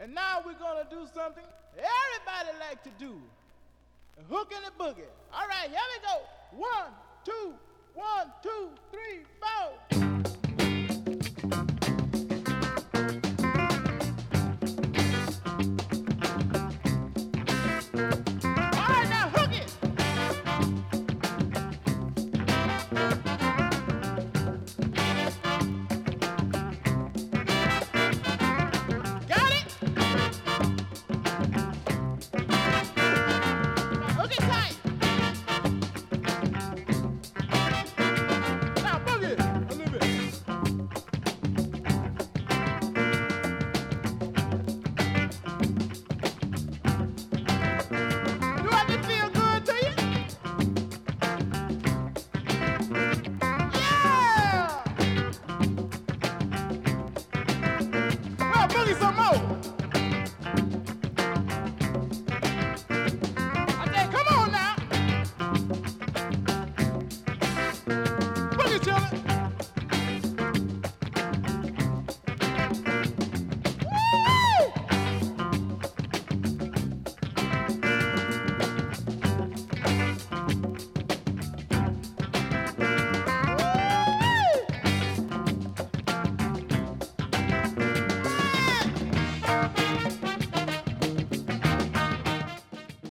And now we're gonna do something everybody like to do. A hook and a boogie. All right, here we go. 1, 2, 1, 2, 3, 4. Some more. I said, come on now. Boogie, children.